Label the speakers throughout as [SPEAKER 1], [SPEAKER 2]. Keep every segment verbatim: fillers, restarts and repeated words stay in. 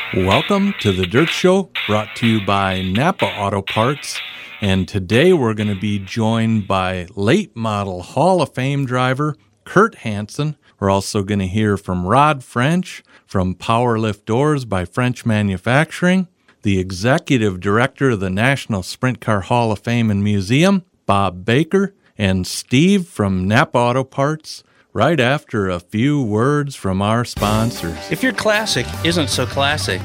[SPEAKER 1] Welcome to the Dirt Show, brought to you by Napa Auto Parts. And today we're going to be joined by late model Hall of Fame driver Kurt Hansen. We're also going to hear from Rod French from Power Lift Doors by French Manufacturing, the executive director of the National Sprint Car Hall of Fame and Museum, Bob Baker, and Steve from Napa Auto Parts, right after a few words from our sponsors.
[SPEAKER 2] If your classic isn't so classic,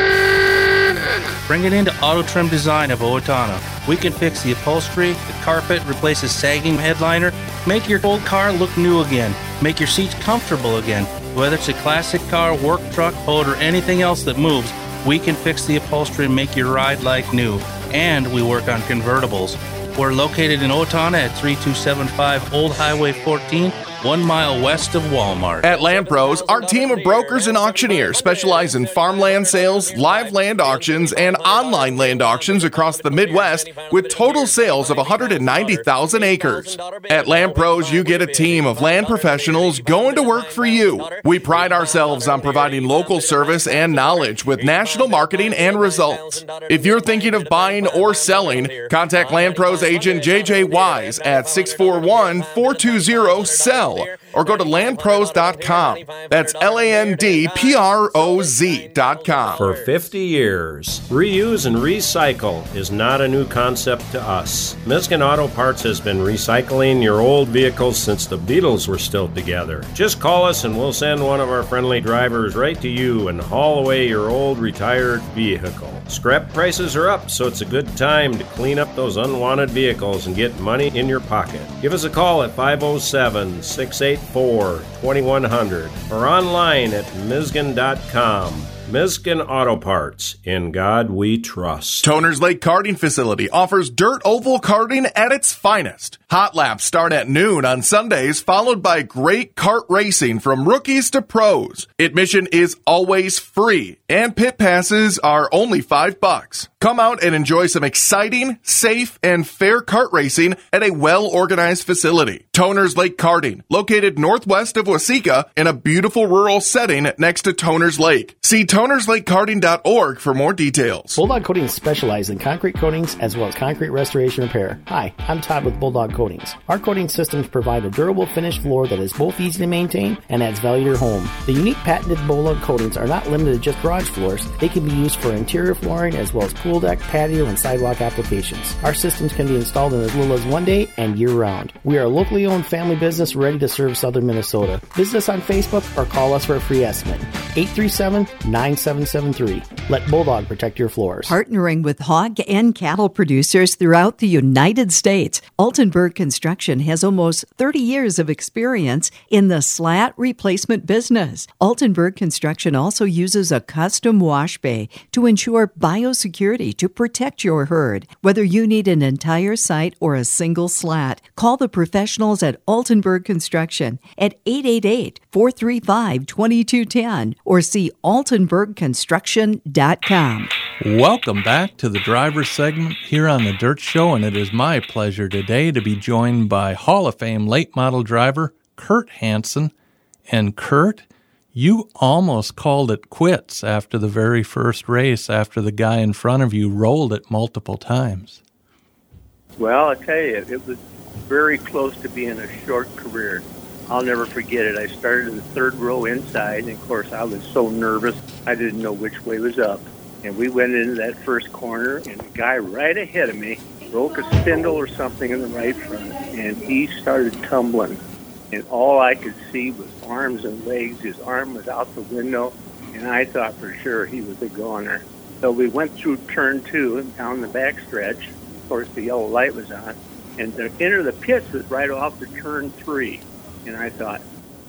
[SPEAKER 2] bring it into Auto Trim Design of Owatonna. We can fix the upholstery, the carpet, replace a sagging headliner, make your old car look new again, make your seats comfortable again. Whether it's a classic car, work truck, boat, or anything else that moves, we can fix the upholstery and make your ride like new. And we work on convertibles. We're located in Owatonna at three two seven five Old Highway fourteen, one mile west of Walmart.
[SPEAKER 3] At Land Pros, our team of brokers and auctioneers specialize in farmland sales, live land auctions, and online land auctions across the Midwest with total sales of one hundred ninety thousand acres. At Land Pros, you get a team of land professionals going to work for you. We pride ourselves on providing local service and knowledge with national marketing and results. If you're thinking of buying or selling, contact Land Pros agent J J Wise at six four one, four two zero, S E L or go to land pros dot com. That's L A N D P R O Z dot com.
[SPEAKER 4] For fifty years, reuse and recycle is not a new concept to us. Miskin Auto Parts has been recycling your old vehicles since the Beatles were still together. Just call us and we'll send one of our friendly drivers right to you and haul away your old retired vehicle. Scrap prices are up, so it's a good time to clean up those unwanted vehicles and get money in your pocket. Give us a call at five oh seven, six eight four, two one zero zero or online at miskin dot com. Miskin Auto Parts. In God we trust.
[SPEAKER 3] Toners Lake Karting Facility offers dirt oval karting at its finest. Hot laps start at noon on Sundays, followed by great kart racing from rookies to pros. Admission is always free, and pit passes are only five bucks. Come out and enjoy some exciting, safe, and fair kart racing at a well-organized facility. Toners Lake Karting, located northwest of Waseca in a beautiful rural setting next to Toners Lake. See toners lake karting dot org for more details.
[SPEAKER 5] Bulldog Coatings specializes in concrete coatings as well as concrete restoration repair. Hi, I'm Todd with Bulldog Coatings. Our coating systems provide a durable finished floor that is both easy to maintain and adds value to your home. The unique patented Bulldog Coatings are not limited to just garage floors. They can be used for interior flooring as well as pool deck, patio, and sidewalk applications. Our systems can be installed in as little as one day and year-round. We are a locally owned family business ready to serve southern Minnesota. Visit us on Facebook or call us for a free estimate. eight three seven, nine seven seven three. Let Bulldog protect your floors.
[SPEAKER 6] Partnering with hog and cattle producers throughout the United States, Altenburg Construction has almost thirty years of experience in the slat replacement business. Altenburg Construction also uses a custom wash bay to ensure biosecurity to protect your herd. Whether you need an entire site or a single slat, call the professionals at Altenburg Construction at eight eight eight, four three five, two two one zero or see altenburg construction dot com.
[SPEAKER 1] Welcome back to the driver's segment here on the Dirt Show, and it is my pleasure today to be joined by Hall of Fame late model driver Kurt Hansen. And Kurt, you almost called it quits after the very first race, after the guy in front of you rolled it multiple times.
[SPEAKER 7] Well, I tell you, it was very close to being a short career. I'll never forget it. I started in the third row inside, and of course I was so nervous I didn't know which way was up. And we went into that first corner, and the guy right ahead of me broke a spindle or something in the right front, and he started tumbling. And all I could see was arms and legs. His arm was out the window, and I thought for sure he was a goner. So we went through turn two and down the back stretch. Of course, the yellow light was on, and to enter the pits was right off the turn three. And I thought,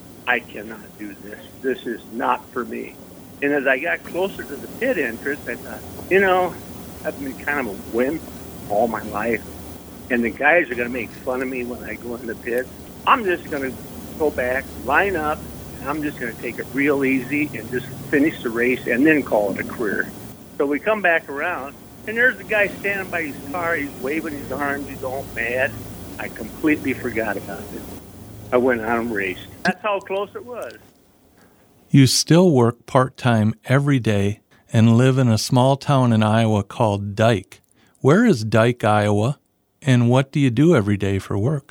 [SPEAKER 7] I cannot do this. This is not for me. And as I got closer to the pit entrance, I thought, you know, I've been kind of a wimp all my life. And the guys are going to make fun of me when I go in the pit. I'm just going to go back, line up, and I'm just going to take it real easy and just finish the race and then call it a career. So we come back around, and there's the guy standing by his car. He's waving his arms. He's all mad. I completely forgot about it. I went out and raced. That's how close it was.
[SPEAKER 1] You still work part-time every day and live in a small town in Iowa called Dike. Where is Dike, Iowa, and what do you do every day for work?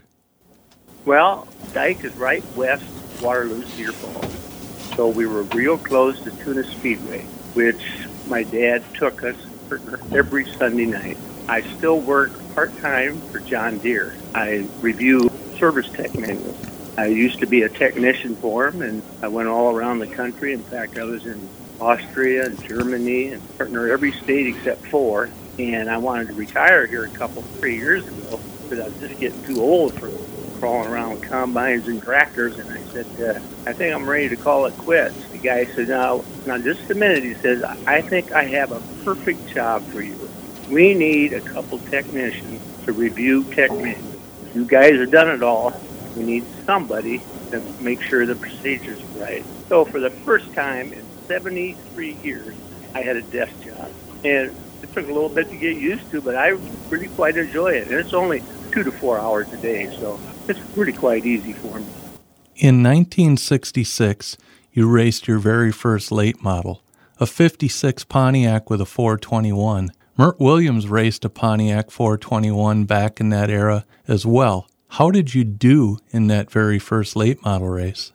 [SPEAKER 7] Well, Dike is right west of Waterloo, Cedar Falls. So we were real close to Tuna Speedway, which my dad took us for every Sunday night. I still work part-time for John Deere. I review service tech manuals. I used to be a technician for him, and I went all around the country. In fact, I was in Austria and Germany and partner every state except four. And I wanted to retire here a couple, three years ago, because I was just getting too old for crawling around combines and tractors. And I said, uh, I think I'm ready to call it quits. The guy said, now, now just a minute. He says, I think I have a perfect job for you. We need a couple technicians to review tech manuals. You guys have done it all. We need somebody to make sure the procedure's right. So for the first time in seventy-three years, I had a desk job. And it took a little bit to get used to, but I really quite enjoy it. And it's only two to four hours a day, so it's really quite easy for me.
[SPEAKER 1] In nineteen sixty-six, you raced your very first late model, a fifty-six Pontiac with a four twenty-one. Mert Williams raced a Pontiac four twenty-one back in that era as well. How did you do in that very first late model race?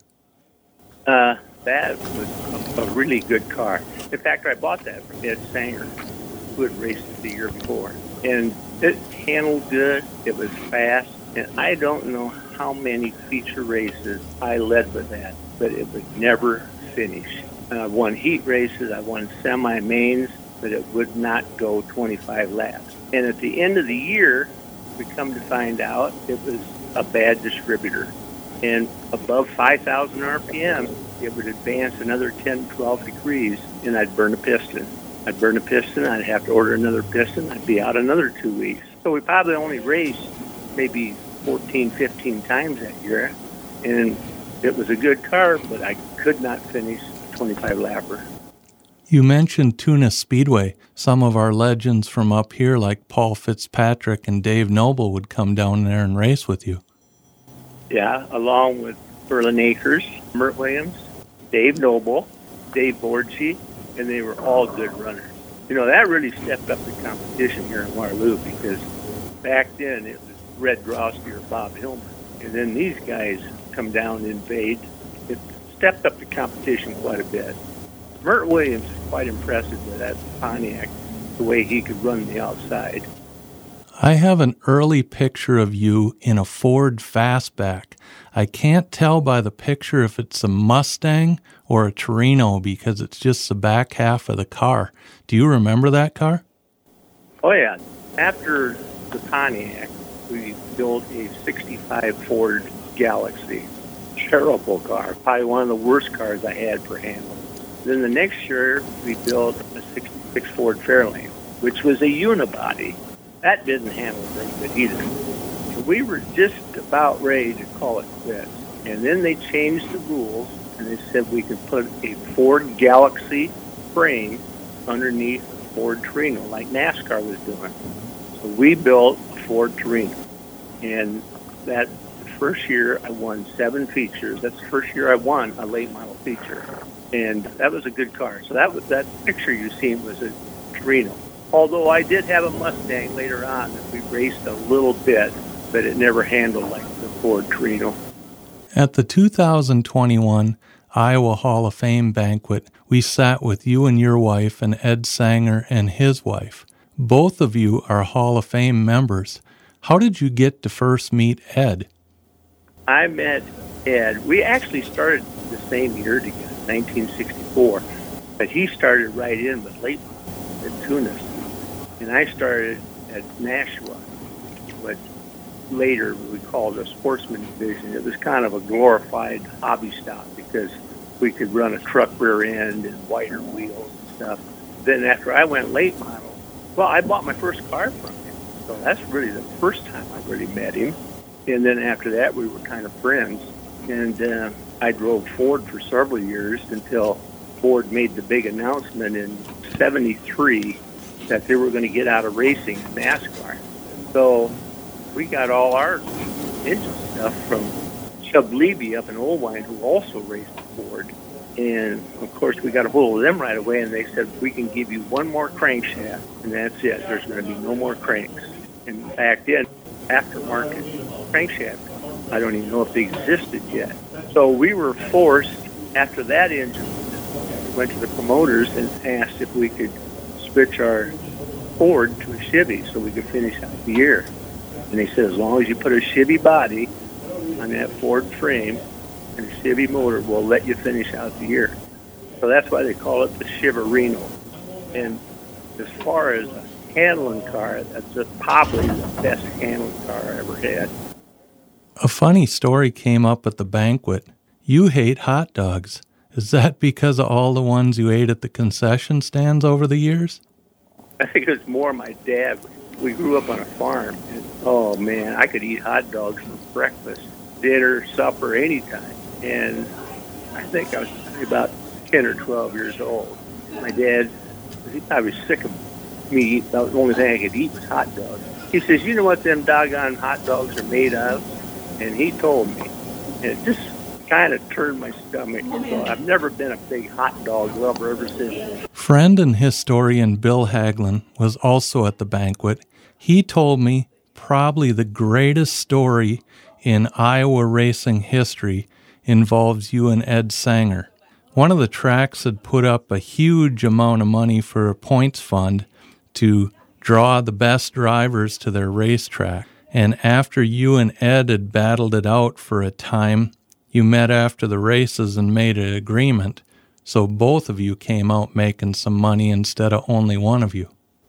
[SPEAKER 7] Uh, that was a, a really good car. In fact, I bought that from Ed Sanger, who had raced it the year before. And it handled good, it was fast, and I don't know how many feature races I led with that, but it would never finish. I won heat races, I won semi-mains, but it would not go twenty-five laps. And at the end of the year, we come to find out it was a bad distributor. And above five thousand R P M, it would advance another ten, twelve degrees, and I'd burn a piston. I'd burn a piston, I'd have to order another piston, I'd be out another two weeks. So we probably only raced maybe fourteen, fifteen times that year, and it was a good car, but I could not finish a twenty-five lapper.
[SPEAKER 1] You mentioned Tuna Speedway. Some of our legends from up here, like Paul Fitzpatrick and Dave Noble, would come down there and race with you.
[SPEAKER 7] Yeah, along with Berlin Akers, Mert Williams, Dave Noble, Dave Borgi, and they were all good runners. You know, that really stepped up the competition here in Waterloo, because back then it was Red Drosky or Bob Hillman. And then these guys come down and invade. It stepped up the competition quite a bit. Mert Williams is quite impressive with that Pontiac, the way he could run the outside.
[SPEAKER 1] I have an early picture of you in a Ford Fastback. I can't tell by the picture if it's a Mustang or a Torino because it's just the back half of the car. Do you remember that car?
[SPEAKER 7] Oh, yeah. After the Pontiac, we built a sixty-five Ford Galaxy. Terrible car. Probably one of the worst cars I had for handling. Then the next year, we built a sixty-six Ford Fairlane, which was a unibody. That didn't handle very good either. So we were just about ready to call it quits. And then they changed the rules, and they said we could put a Ford Galaxy frame underneath a Ford Torino, like NASCAR was doing. So we built a Ford Torino. And that first year, I won seven features. That's the first year I won a late model feature. And that was a good car. So that was, that picture you seen was a Torino. Although I did have a Mustang later on that we raced a little bit, but it never handled like the Ford Torino.
[SPEAKER 1] At the two thousand twenty-one Iowa Hall of Fame banquet, we sat with you and your wife and Ed Sanger and his wife. Both of you are Hall of Fame members. How did you get to first meet Ed?
[SPEAKER 7] I met Ed. We actually started the same year together, nineteen sixty-four, but he started right in with late at Tunis. And I started at Nashua, what later we called a sportsman division. It was kind of a glorified hobby stop because we could run a truck rear end and wider wheels and stuff. Then after I went late model, well, I bought my first car from him. So that's really the first time I really met him. And then after that, we were kind of friends. And uh, I drove Ford for several years until Ford made the big announcement in seventy-three that they were going to get out of racing in NASCAR. So we got all our engine stuff from Chubb Levy up in Oldwine, who also raced Ford. And, of course, we got a hold of them right away, and they said, we can give you one more crankshaft, and that's it. There's going to be no more cranks. And back then, aftermarket crankshaft, I don't even know if they existed yet. So we were forced, after that engine, we went to the promoters and asked if we could switch our Ford to a Chevy so we could finish out the year. And they said, as long as you put a Chevy body on that Ford frame and a Chevy motor, we'll let you finish out the year. So that's why they call it the Cheverino. And as far as a handling car, that's just probably the best handling car I ever had.
[SPEAKER 1] A funny story came up at the banquet. You hate hot dogs. Is that because of all the ones you ate at the concession stands over the years?
[SPEAKER 7] I think it was more my dad. We grew up on a farm, and oh man, I could eat hot dogs for breakfast, dinner, supper, anytime. And I think I was probably about ten or twelve years old. My dad, he probably was sick of me eating. The only thing I could eat was hot dogs. He says, you know what them doggone hot dogs are made of? And he told me. And it just kind of turned my stomach. So I've never been a big hot dog lover ever since.
[SPEAKER 1] Friend and historian Bill Hagelin was also at the banquet. He told me probably the greatest story in Iowa racing history involves you and Ed Sanger. One of the tracks had put up a huge amount of money for a points fund to draw the best drivers to their racetrack. And after you and Ed had battled it out for a time, you met after the races and made an agreement, so both of you came out making some money instead of only one of you.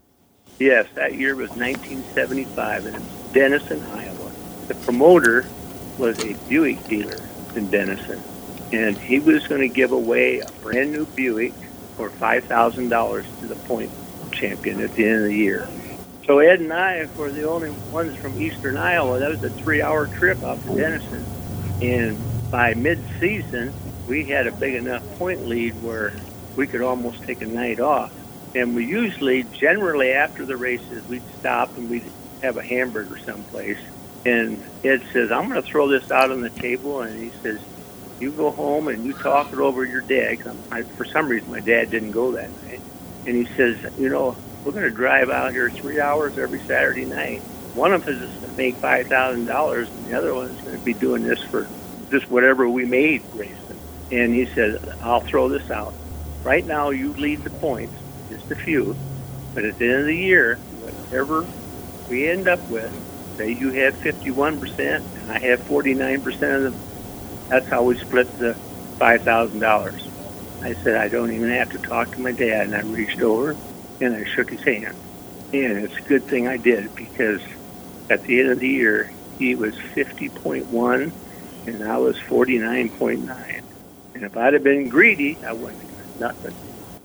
[SPEAKER 7] Yes, that year was nineteen seventy-five, and it was Denison, Iowa. The promoter was a Buick dealer in Denison, and he was going to give away a brand new Buick for five thousand dollars to the point champion at the end of the year. So Ed and I were the only ones from eastern Iowa. That was a three-hour trip out to Denison, and by mid-season, we had a big enough point lead where we could almost take a night off. And we usually, generally after the races, we'd stop and we'd have a hamburger someplace. And Ed says, I'm going to throw this out on the table. And he says, you go home and you talk it over your dad. 'Cause I, for some reason, my dad didn't go that night. And he says, you know, we're going to drive out here three hours every Saturday night. One of us is going to make five thousand dollars, and the other one is going to be doing this for just whatever we made racing. And he said, I'll throw this out. Right now, you lead the points, just a few. But at the end of the year, whatever we end up with, say you have fifty-one percent and I have forty-nine percent of them, that's how we split the five thousand dollars. I said, I don't even have to talk to my dad. And I reached over and I shook his hand. And it's a good thing I did, because at the end of the year, he was fifty point one and I was forty-nine point nine. And if I'd have been greedy, I wouldn't have got nothing.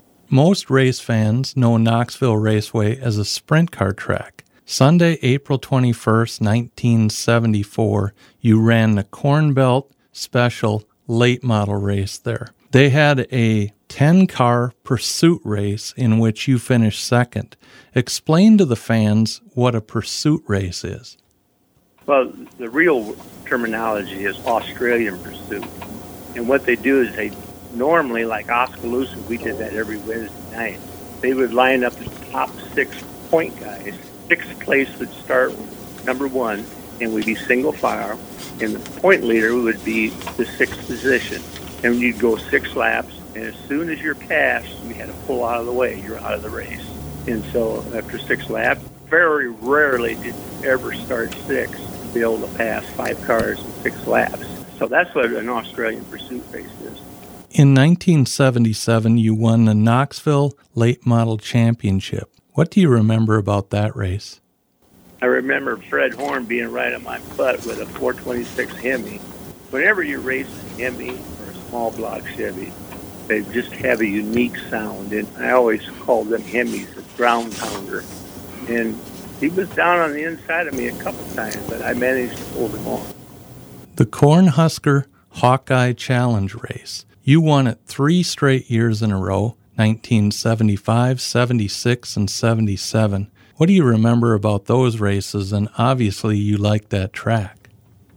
[SPEAKER 1] Most race fans know Knoxville Raceway as a sprint car track. Sunday, April twenty-first, nineteen seventy-four, you ran the Corn Belt Special late model race there. They had a ten-car pursuit race in which you finished second. Explain to the fans what a pursuit race is.
[SPEAKER 7] Well, the real terminology is Australian pursuit. And what they do is they normally, like Oskaloosa, we did that every Wednesday night. They would line up the top six point guys. Sixth place would start number one, and we'd be single file. And the point leader would be the sixth position. And you'd go six laps, and as soon as you're passed, you had to pull out of the way. You're out of the race. And so after six laps, very rarely did you ever start sixth to be able to pass five cars in six laps. So that's what an Australian pursuit race is.
[SPEAKER 1] In nineteen seventy-seven, you won the Knoxville Late Model Championship. What do you remember about that race?
[SPEAKER 7] I remember Fred Horn being right on my butt with a four twenty-six Hemi. Whenever you race a Hemi or a small block Chevy, they just have a unique sound. And I always called them Hemis, a ground pounder. And he was down on the inside of me a couple times, but I managed to hold him on.
[SPEAKER 1] The Cornhusker Hawkeye Challenge race. You won it three straight years in a row, nineteen seventy-five, seventy-six, and seventy-seven. What do you remember about those races? And obviously you liked that track.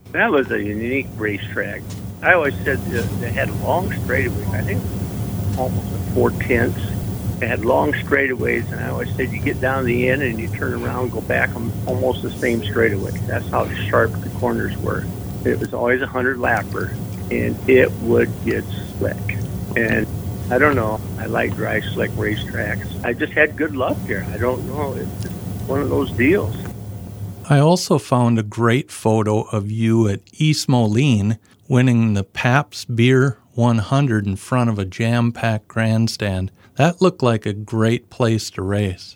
[SPEAKER 7] That was a unique racetrack. I always said that they had long straightaways. I think almost four tenths. They had long straightaways, and I always said you get down the end and you turn around and go back on almost the same straightaway. That's how sharp the corners were. It was always a hundred lapper, and it would get slick. And I don't know. I like dry, slick racetracks. I just had good luck there. I don't know. It's just one of those deals.
[SPEAKER 1] I also found a great photo of you at East Moline winning the Pabst Beer one hundred in front of a jam-packed grandstand. That looked like a great place to race.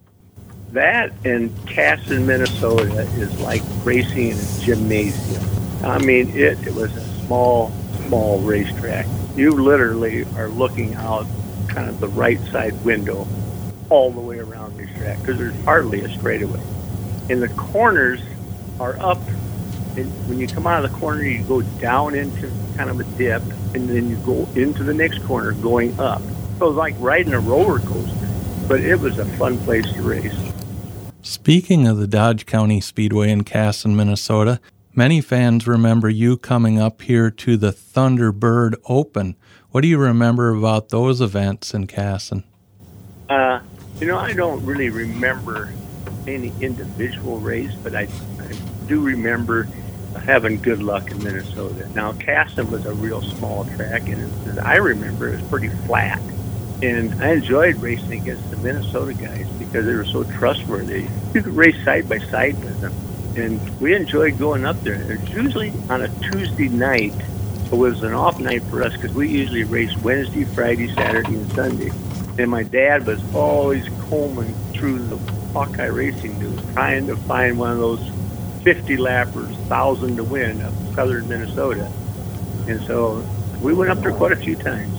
[SPEAKER 7] That and Casson, Minnesota is like racing in a gymnasium. I mean, it, it was a small, small racetrack. You literally are looking out kind of the right side window all the way around this track because there's hardly a straightaway. And the corners are up. And when you come out of the corner, you go down into kind of a dip, and then you go into the next corner going up. So it was like riding a roller coaster, but it was a fun place to race.
[SPEAKER 1] Speaking of the Dodge County Speedway in Casson, Minnesota, many fans remember you coming up here to the Thunderbird Open. What do you remember about those events in Casson?
[SPEAKER 7] Uh, you know, I don't really remember any individual race, but I, I do remember having good luck in Minnesota. Now, Casson was a real small track, and as I remember, it was pretty flat. And I enjoyed racing against the Minnesota guys because they were so trustworthy. You could race side by side with them. And we enjoyed going up there. It was usually on a Tuesday night. It was an off night for us because we usually raced Wednesday, Friday, Saturday, and Sunday. And my dad was always combing through the Hawkeye Racing News trying to find one of those fifty lappers, thousand to win up southern Minnesota. And so we went up there quite a few times.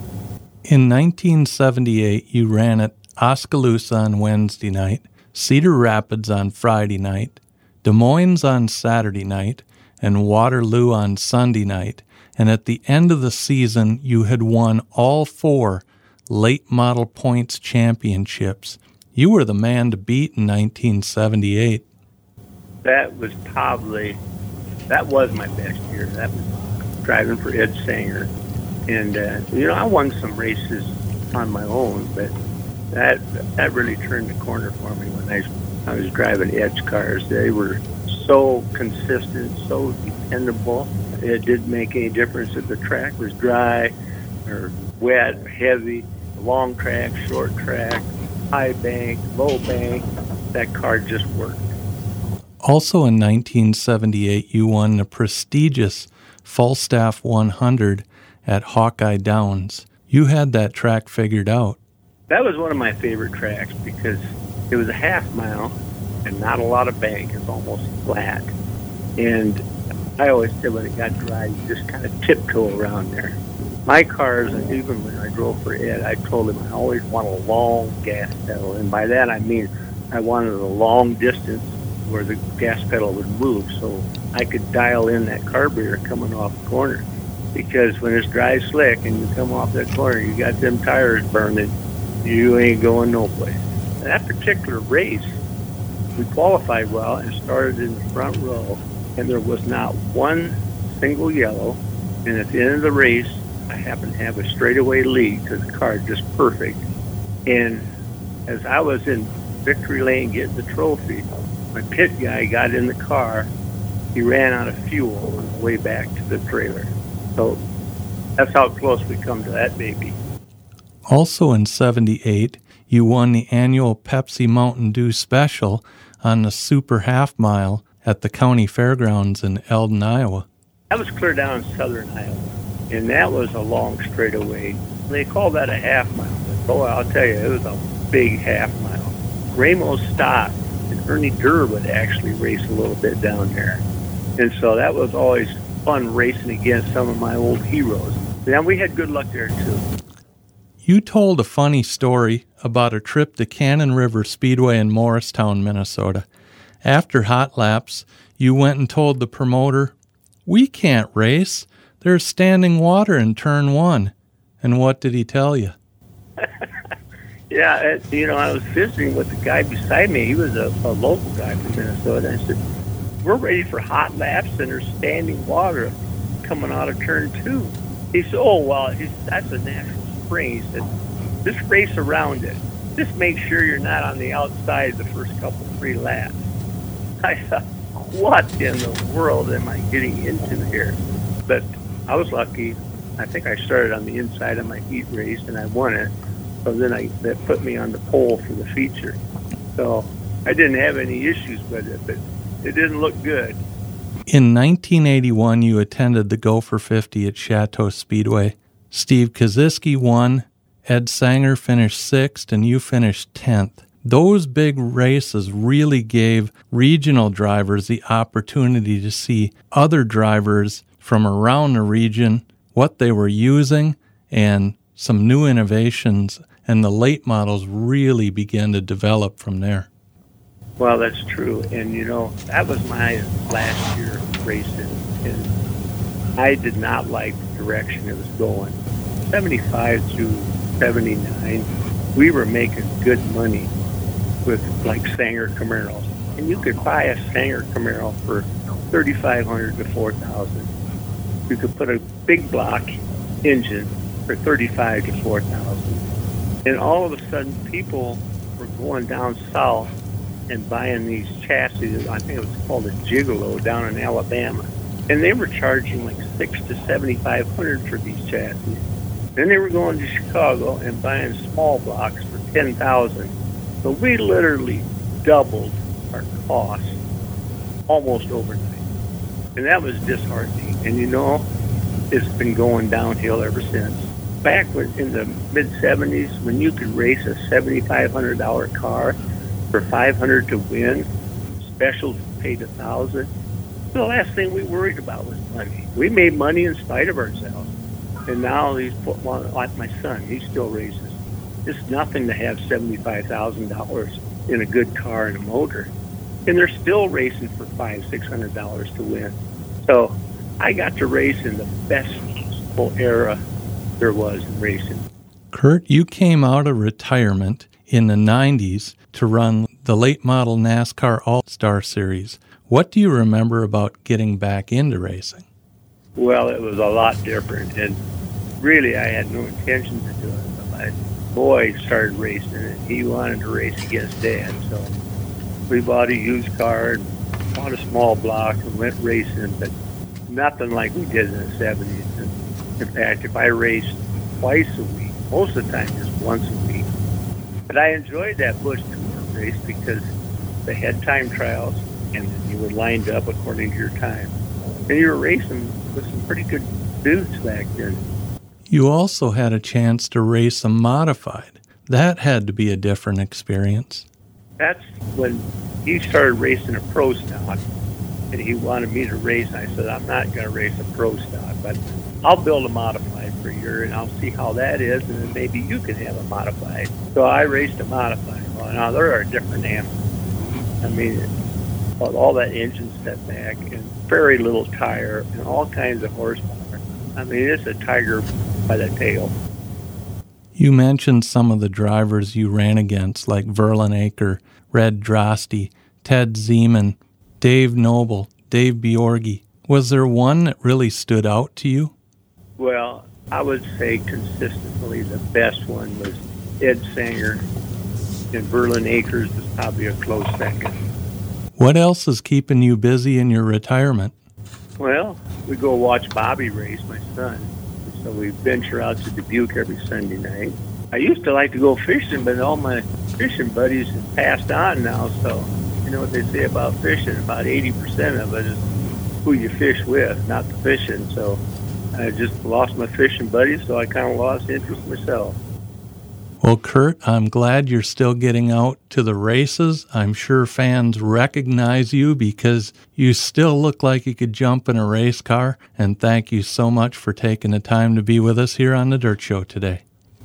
[SPEAKER 1] In nineteen seventy-eight, you ran at Oskaloosa on Wednesday night, Cedar Rapids on Friday night, Des Moines on Saturday night, and Waterloo on Sunday night. And at the end of the season, you had won all four late model points championships. You were the man to beat in nineteen seventy-eight.
[SPEAKER 7] That was probably, that was my best year. That was driving for Ed Sanger. And, uh, you know, I won some races on my own, but that that really turned the corner for me when I, I was driving Ed's cars. They were so consistent, so dependable. It didn't make any difference if the track was dry or wet, heavy, long track, short track, high bank, low bank. That car just worked.
[SPEAKER 1] Also in nineteen seventy-eight, you won the prestigious Falstaff one hundred at Hawkeye Downs. You had that track figured out.
[SPEAKER 7] That was one of my favorite tracks because it was a half mile and not a lot of bank. It's almost flat. And I always said when it got dry, you just kind of tiptoe around there. My cars, and even when I drove for Ed, I told him I always want a long gas pedal. And by that I mean I wanted a long distance where the gas pedal would move so I could dial in that carburetor coming off the corner. Because when it's dry slick and you come off that corner, you got them tires burning, you ain't going no place. That particular race, we qualified well and started in the front row, and there was not one single yellow. And at the end of the race, I happened to have a straightaway lead because the car was just perfect. And as I was in victory lane getting the trophy, my pit guy got in the car. He ran out of fuel on the way back to the trailer. So that's how close we come to that baby.
[SPEAKER 1] Also in seventy-eight, you won the annual Pepsi Mountain Dew Special on the Super Half Mile at the county fairgrounds in Eldon, Iowa.
[SPEAKER 7] That was clear down in southern Iowa, and that was a long straightaway. They call that a half mile. But boy, I'll tell you, it was a big half mile. Ramos Stott and Ernie Durr would actually race a little bit down there. And so that was always fun racing against some of my old heroes. And we had good luck there, too.
[SPEAKER 1] You told a funny story about a trip to Cannon River Speedway in Morristown, Minnesota. After hot laps, you went and told the promoter, "We can't race. There's standing water in turn one." And what did he tell you?
[SPEAKER 7] Yeah, it, you know, I was visiting with the guy beside me. He was a, a local guy from Minnesota. I said, we're ready for hot laps, and there's standing water coming out of turn two. He said, oh, well, he said, that's a natural spring. He said, just race around it. Just make sure you're not on the outside the first couple, three laps. I thought, what in the world am I getting into here? But I was lucky. I think I started on the inside of my heat race, and I won it. So then I, that put me on the pole for the feature. So I didn't have any issues with it, but it didn't look good.
[SPEAKER 1] In nineteen eighty-one, you attended the Gopher fifty at Chateau Speedway. Steve Kaziski won, Ed Sanger finished sixth, and you finished tenth. Those big races really gave regional drivers the opportunity to see other drivers from around the region, what they were using, and some new innovations, and the late models really began to develop from there.
[SPEAKER 7] Well, that's true. And, you know, that was my last year racing, and I did not like the direction it was going. seventy-five through seventy-nine, we were making good money with, like, Sanger Camaros. And you could buy a Sanger Camaro for thirty-five hundred dollars to four thousand dollars. You could put a big block engine for thirty-five to four thousand dollars. And all of a sudden, people were going down south and buying these chassis. I think it was called a Gigolo down in Alabama. And they were charging like six to seventy-five hundred for these chassis. Then they were going to Chicago and buying small blocks for ten thousand. So we literally doubled our cost almost overnight. And that was disheartening. And you know, it's been going downhill ever since. Back when, in the mid seventies, when you could race a seventy-five hundred dollars car for five hundred dollars to win, specials paid one thousand dollars. The last thing we worried about was money. We made money in spite of ourselves. And now these, like my son, he still races. It's nothing to have seventy-five thousand dollars in a good car and a motor. And they're still racing for five hundred dollars, six hundred dollars to win. So I got to race in the best possible era there was in racing.
[SPEAKER 1] Kurt, you came out of retirement in the nineties to run the late model NASCAR All-Star Series. What do you remember about getting back into racing?
[SPEAKER 7] Well, it was a lot different, and really I had no intention to do it. But my boy started racing, and he wanted to race against Dad, so we bought a used car and bought a small block and went racing, but nothing like we did in the seventies. And in fact, if I raced twice a week, most of the time just once a week. But I enjoyed that Busch Tour race because they had time trials, and you were lined up according to your time. And you were racing with some pretty good dudes back then.
[SPEAKER 1] You also had a chance to race a modified. That had to be a different experience.
[SPEAKER 7] That's when he started racing a pro stock, and he wanted me to race. And I said, I'm not going to race a pro stock, but I'll build a modified for a year, and I'll see how that is, and then maybe you can have a modified. So I raced a modified. Well, now there are different animals. I mean, all that engine set back and very little tire and all kinds of horsepower. I mean, it's a tiger by the tail.
[SPEAKER 1] You mentioned some of the drivers you ran against, like Verlin Aker, Red Drosty, Ted Zeman, Dave Noble, Dave Bjorgi. Was there one that really stood out to you?
[SPEAKER 7] Well, I would say consistently the best one was Ed Sanger, and Verlin Akers was probably a close second.
[SPEAKER 1] What else is keeping you busy in your retirement?
[SPEAKER 7] Well, we go watch Bobby race, my son. So we venture out to Dubuque every Sunday night. I used to like to go fishing, but all my fishing buddies have passed on now. So, you know what they say about fishing, about eighty percent of it is who you fish with, not the fishing. So I just lost my fishing buddies, so I kind of lost interest myself.
[SPEAKER 1] Well, Kurt, I'm glad you're still getting out to the races. I'm sure fans recognize you because you still look like you could jump in a race car. And thank you so much for taking the time to be with us here on The Dirt Show today.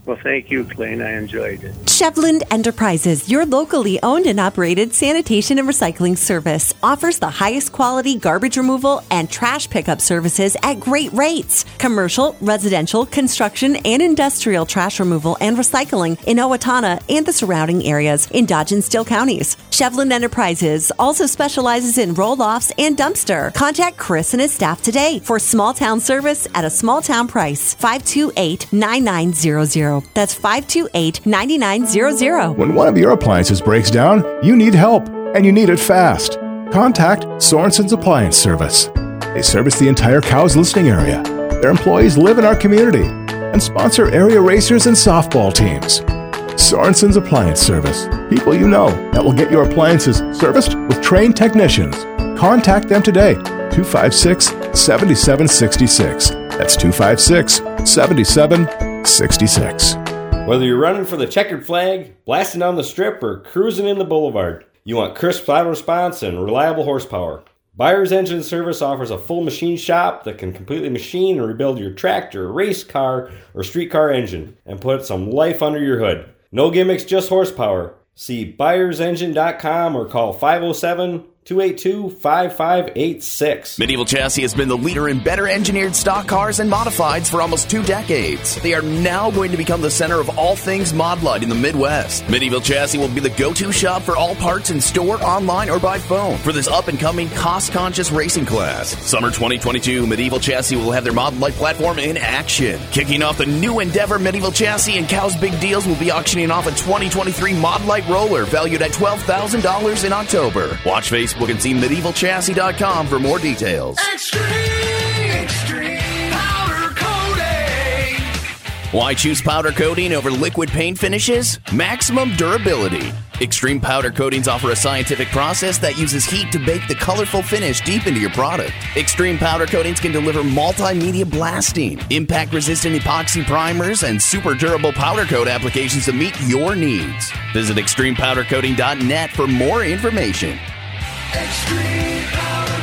[SPEAKER 7] Well, thank you, Clayton. I enjoyed it.
[SPEAKER 8] Chevland Enterprises, your locally owned and operated sanitation and recycling service, offers the highest quality garbage removal and trash pickup services at great rates. Commercial, residential, construction, and industrial trash removal and recycling in Owatonna and the surrounding areas in Dodge and Steele counties. Chevland Enterprises also specializes in roll-offs and dumpster. Contact Chris and his staff today for small town service at a small town price. five two eight, nine nine zero zero. That's five two eight, nine nine zero zero.
[SPEAKER 9] When one of your appliances breaks down, you need help, and you need it fast. Contact Sorensen's Appliance Service. They service the entire Cows listening area. Their employees live in our community and sponsor area racers and softball teams. Sorensen's Appliance Service. People you know that will get your appliances serviced with trained technicians. Contact them today. two five six, seven seven six six. That's two five six, seven seven six six.
[SPEAKER 4] Whether you're running for the checkered flag, blasting down the strip, or cruising in the boulevard, you want crisp auto response and reliable horsepower. Byers Engine Service offers a full machine shop that can completely machine and rebuild your tractor, race car, or street car engine and put some life under your hood. No gimmicks, just horsepower. See Byers Engine dot com or call five oh seven, two eight two, five five eight six.
[SPEAKER 10] Medieval Chassis has been the leader in better engineered stock cars and modifieds for almost two decades. They are now going to become the center of all things Mod Light in the Midwest. Medieval Chassis will be the go-to shop for all parts in store, online, or by phone for this up-and-coming, cost-conscious racing class. Summer twenty twenty-two, Medieval Chassis will have their Mod Light platform in action. Kicking off the new endeavor, Medieval Chassis and Cow's Big Deals will be auctioning off a twenty twenty-three Mod Light roller valued at twelve thousand dollars in October. Watch Facebook and see Medieval Chassis dot com for more details.
[SPEAKER 11] Extreme, extreme powder coating.
[SPEAKER 10] Why choose powder coating over liquid paint finishes? Maximum durability. Extreme Powder Coatings offer a scientific process that uses heat to bake the colorful finish deep into your product. Extreme Powder Coatings can deliver multimedia blasting, impact-resistant epoxy primers, and super durable powder coat applications to meet your needs. Visit extreme powder coating dot net for more information.
[SPEAKER 11] Extreme powder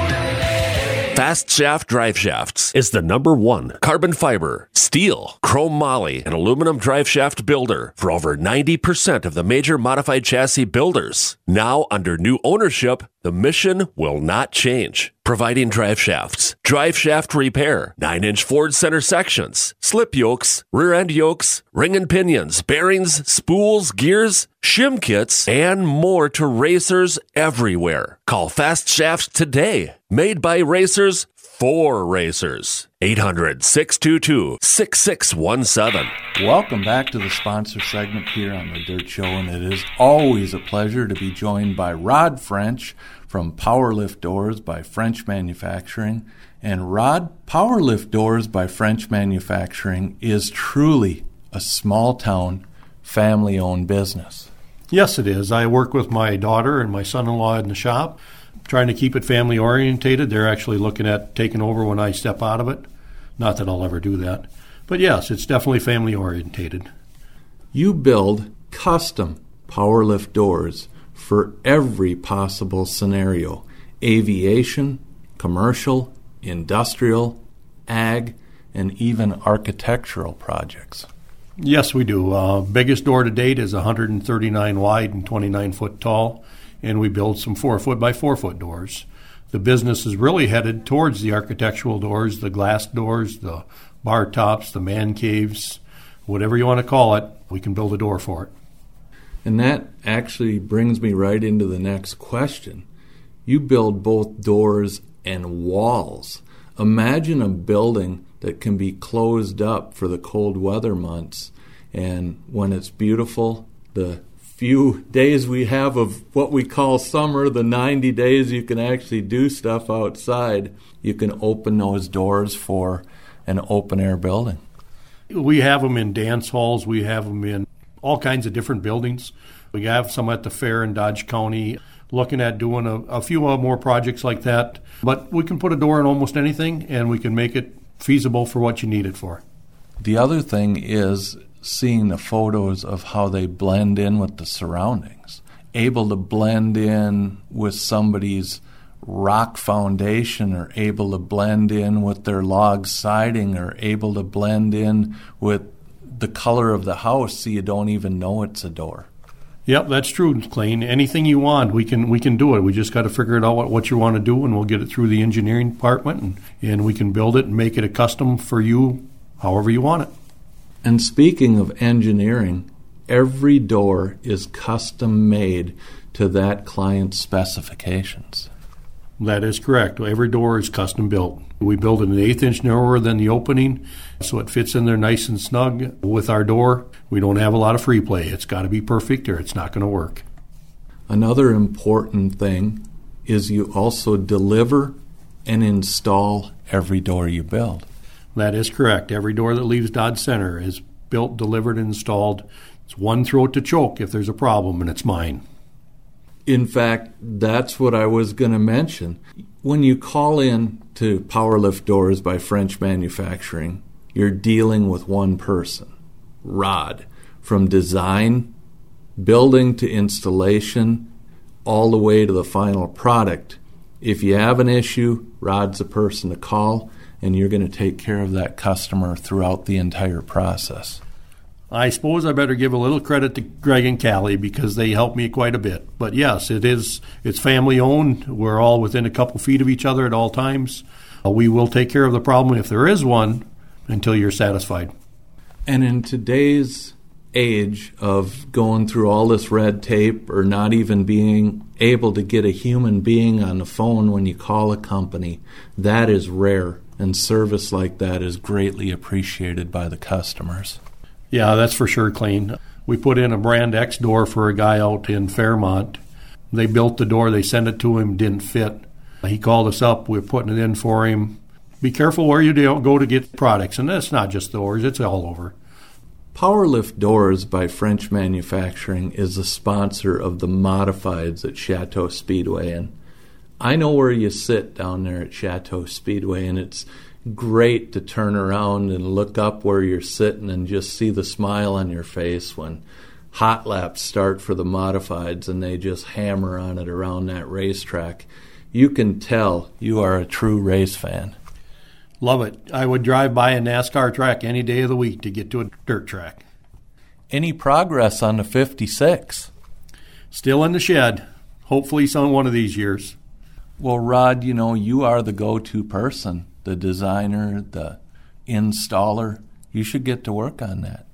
[SPEAKER 11] coating.
[SPEAKER 12] Fast Shaft Drive Shafts is the number one carbon fiber, steel, chrome moly, and aluminum drive shaft builder for over ninety percent of the major modified chassis builders. Now, under new ownership, the mission will not change. Providing drive shafts, drive shaft repair, nine inch Ford center sections, slip yokes, rear end yokes, ring and pinions, bearings, spools, gears, shim kits, and more to racers everywhere. Call Fast Shafts today. Made by racers for racers. eight hundred, six two two, six six one seven.
[SPEAKER 1] Welcome back to the sponsor segment here on The Dirt Show, and it is always a pleasure to be joined by Rod French from Powerlift Doors by French Manufacturing. And Rod, Powerlift Doors by French Manufacturing is truly a small-town, family-owned business.
[SPEAKER 13] Yes, it is. I work with my daughter and my son-in-law in the shop, trying to keep it family-orientated. They're actually looking at taking over when I step out of it. Not that I'll ever do that. But yes, it's definitely family-orientated.
[SPEAKER 1] You build custom Powerlift doors for every possible scenario: aviation, commercial, industrial, ag, and even architectural projects.
[SPEAKER 13] Yes, we do. Uh, biggest door to date is one hundred thirty-nine wide and twenty-nine foot tall, and we build some four foot by four foot doors. The business is really headed towards the architectural doors, the glass doors, the bar tops, the man caves, whatever you want to call it. We can build a door for it.
[SPEAKER 1] And that actually brings me right into the next question. You build both doors and walls. Imagine a building that can be closed up for the cold weather months, and when it's beautiful, the few days we have of what we call summer, the ninety days you can actually do stuff outside, you can open those doors for an open-air building.
[SPEAKER 13] We have them in dance halls. We have them in all kinds of different buildings. We have some at the fair in Dodge County, looking at doing a, a few more projects like that. But we can put a door in almost anything, and we can make it feasible for what you need it for.
[SPEAKER 1] The other thing is seeing the photos of how they blend in with the surroundings, able to blend in with somebody's rock foundation, or able to blend in with their log siding, or able to blend in with the color of the house so you don't even know it's a door.
[SPEAKER 13] Yep, that's true, Clayton. Anything you want, we can we can do it. We just got to figure it out what, what you want to do, and we'll get it through the engineering department, and, and we can build it and make it a custom for you however you want it.
[SPEAKER 1] And speaking of engineering, every door is custom made to that client's specifications.
[SPEAKER 13] That is correct. Every door is custom built. We build it an eighth inch narrower than the opening, so it fits in there nice and snug. With our door, we don't have a lot of free play. It's got to be perfect or it's not going to work.
[SPEAKER 1] Another important thing is you also deliver and install every door you build.
[SPEAKER 13] That is correct. Every door that leaves Dodge Center is built, delivered, and installed. It's one throat to choke if there's a problem, and it's mine.
[SPEAKER 1] In fact, that's what I was going to mention. When you call in to Powerlift Doors by French Manufacturing, you're dealing with one person, Rod, from design, building to installation, all the way to the final product. If you have an issue, Rod's the person to call, and you're going to take care of that customer throughout the entire process.
[SPEAKER 13] I suppose I better give a little credit to Greg and Callie because they helped me quite a bit. But yes, it is. It's family owned. We're all within a couple feet of each other at all times. Uh, we will take care of the problem if there is one until you're satisfied.
[SPEAKER 1] And in today's age of going through all this red tape or not even being able to get a human being on the phone when you call a company, that is rare. And service like that is greatly appreciated by the customers.
[SPEAKER 13] Yeah, that's for sure, Clayton. We put in a Brand X door for a guy out in Fairmont. They built the door. They sent it to him. Didn't fit. He called us up. We're putting it in for him. Be careful where you go to get products. And that's not just doors. It's all over.
[SPEAKER 1] Powerlift Doors by French Manufacturing is a sponsor of the Modifieds at Chateau Speedway. And I know where you sit down there at Chateau Speedway, and it's great to turn around and look up where you're sitting and just see the smile on your face when hot laps start for the Modifieds and they just hammer on it around that racetrack. You can tell you are a true race fan.
[SPEAKER 13] Love it. I would drive by a NASCAR track any day of the week to get to a dirt track.
[SPEAKER 1] Any progress on the fifty-six?
[SPEAKER 13] Still in the shed. Hopefully some one of these years.
[SPEAKER 1] Well, Rod, you know, you are the go-to person, the designer, the installer. You should get to work on that.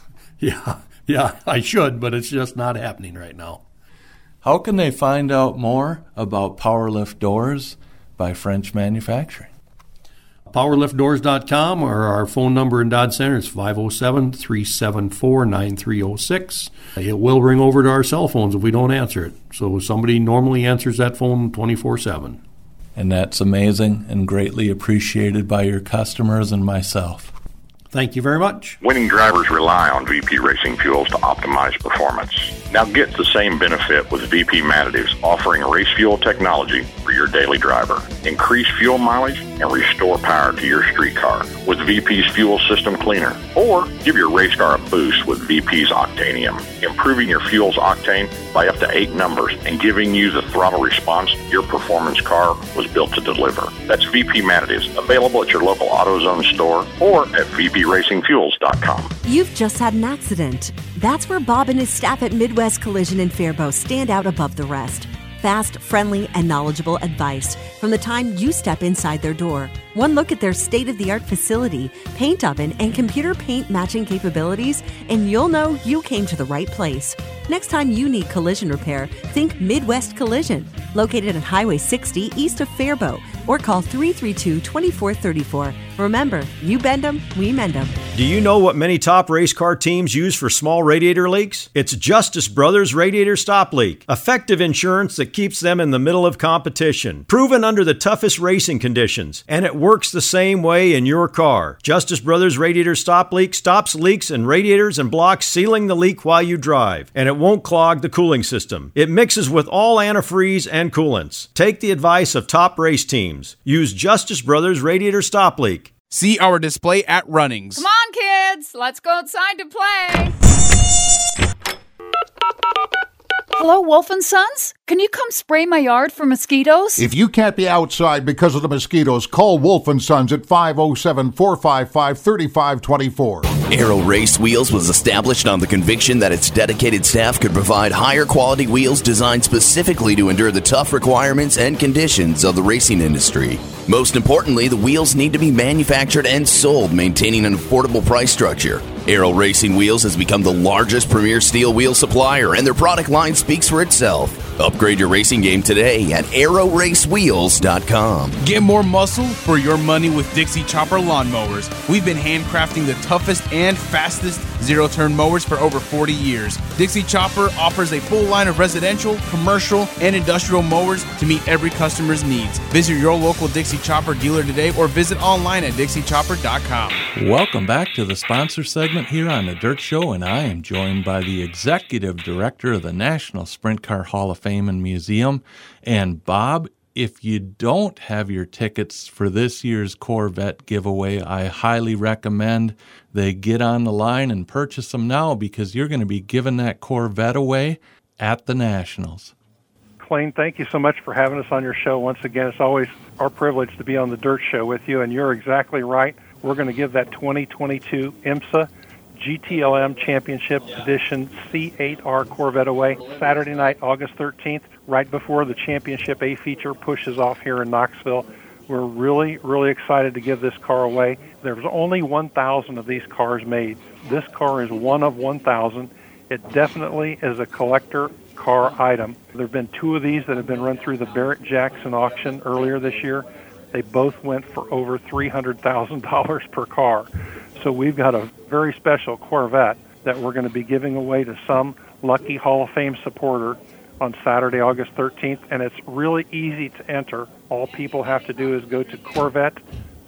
[SPEAKER 13] Yeah, yeah, I should, but it's just not happening right now.
[SPEAKER 1] How can they find out more about Powerlift Doors by French Manufacturing?
[SPEAKER 13] Powerlift Doors dot com, or our phone number in Dodge Center is five oh seven, three seven four, nine three oh six. It will ring over to our cell phones if we don't answer it. So somebody normally answers that phone twenty-four seven.
[SPEAKER 1] And that's amazing and greatly appreciated by your customers and myself.
[SPEAKER 13] Thank you very much.
[SPEAKER 14] Winning drivers rely on V P Racing Fuels to optimize performance. Now get the same benefit with V P Additives, offering race fuel technology for your daily driver. Increase fuel mileage and restore power to your street car with V P's Fuel System Cleaner. Or give your race car a boost with V P's Octanium, improving your fuel's octane by up to eight numbers and giving you the throttle response your performance car was built to deliver. That's V P Additives, available at your local AutoZone store or at V P Racing Fuels dot com.
[SPEAKER 8] You've just had an accident. That's where Bob and his staff at Midwest Collision in Faribault stand out above the rest. Fast, friendly, and knowledgeable advice from the time you step inside their door. One look at their state-of-the-art facility, paint oven, and computer paint matching capabilities, and you'll know you came to the right place. Next time you need collision repair, think Midwest Collision, located at Highway sixty east of Faribault, or call three three two, two four three four. Remember, you bend them, we mend them.
[SPEAKER 15] Do you know what many top race car teams use for small radiator leaks? It's Justice Brothers Radiator Stop Leak. Effective insurance that keeps them in the middle of competition. Proven under the toughest racing conditions. And it works the same way in your car. Justice Brothers Radiator Stop Leak stops leaks in radiators and blocks, sealing the leak while you drive. And it won't clog the cooling system. It mixes with all antifreeze and coolants. Take the advice of top race teams. Use Justice Brothers Radiator Stop Leak.
[SPEAKER 16] See our display at Runnings.
[SPEAKER 17] Come on, kids. Let's go outside to play. Hello, Wolf and Sons? Can you come spray my yard for mosquitoes?
[SPEAKER 18] If you can't be outside because of the mosquitoes, call Wolf and Sons at five oh seven, four five five, three five two four.
[SPEAKER 10] Aero Race Wheels was established on the conviction that its dedicated staff could provide higher quality wheels designed specifically to endure the tough requirements and conditions of the racing industry. Most importantly, the wheels need to be manufactured and sold, maintaining an affordable price structure. Aero Racing Wheels has become the largest premier steel wheel supplier, and their product line speaks for itself. Upgrade your racing game today at aero race wheels dot com.
[SPEAKER 16] Get more muscle for your money with Dixie Chopper lawnmowers. We've been handcrafting the toughest and fastest zero-turn mowers for over forty years. Dixie Chopper offers a full line of residential, commercial, and industrial mowers to meet every customer's needs. Visit your local Dixie Chopper dealer today or visit online at dixie chopper dot com.
[SPEAKER 1] Welcome back to the sponsor segment here on The Dirt Show, and I am joined by the Executive Director of the National Sprint Car Hall of Fame and Museum. And Bob, if you don't have your tickets for this year's Corvette giveaway, I highly recommend they get on the line and purchase them now, because you're going to be giving that Corvette away at the Nationals.
[SPEAKER 19] Clayton, thank you so much for having us on your show once again. It's always our privilege to be on the Dirt Show with you, and you're exactly right. We're going to give that twenty twenty-two IMSA G T L M Championship Edition C eight R Corvette away Saturday night, August thirteenth, right before the Championship A feature pushes off here in Knoxville. We're really, really excited to give this car away. There's only one thousand of these cars made. This car is one of one thousand. It definitely is a collector car item. There have been two of these that have been run through the Barrett-Jackson auction earlier this year. They both went for over three hundred thousand dollars per car. So we've got a very special Corvette that we're going to be giving away to some lucky Hall of Fame supporter on Saturday, August thirteenth, and it's really easy to enter. All people have to do is go to Corvette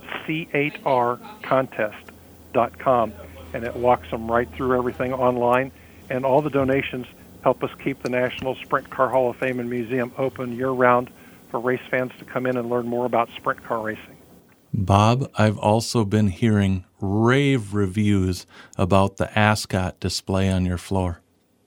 [SPEAKER 19] C eight R contest dot com, and it walks them right through everything online, and all the donations help us keep the National Sprint Car Hall of Fame and Museum open year-round for race fans to come in and learn more about sprint car racing.
[SPEAKER 1] Bob, I've also been hearing rave reviews about the Ascot display on your floor.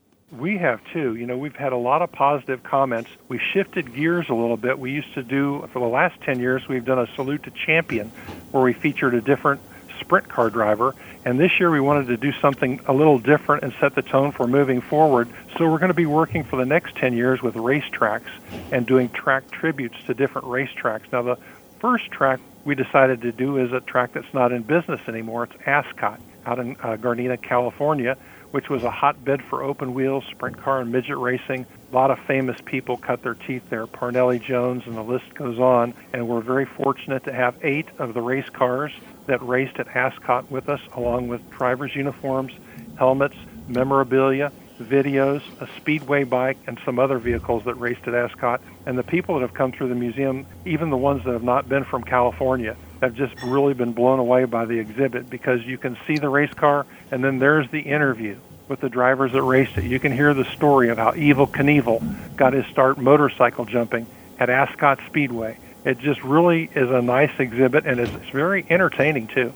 [SPEAKER 19] We have too. You know, we've had a lot of positive comments. We shifted gears a little bit. We used to do, for the last ten years, we've done a Salute to Champion, where we featured a different sprint car driver. And this year we wanted to do something a little different and set the tone for moving forward. So we're going to be working for the next ten years with racetracks and doing track tributes to different racetracks. Now, the first track we decided to do is a track that's not in business anymore. It's Ascot out in uh, Gardena, California, which was a hotbed for open wheels, sprint car, and midget racing. A lot of famous people cut their teeth there, Parnelli Jones, and the list goes on. And we're very fortunate to have eight of the race cars that raced at Ascot with us, along with drivers' uniforms, helmets, memorabilia, videos, a speedway bike, and some other vehicles that raced at Ascot. And the people that have come through the museum, even the ones that have not been from California, have just really been blown away by the exhibit, because you can see the race car, and then there's the interview with the drivers that raced it. You can hear the story of how Evel Knievel got his start motorcycle jumping at Ascot Speedway. It just really is a nice exhibit, and it's very entertaining, too.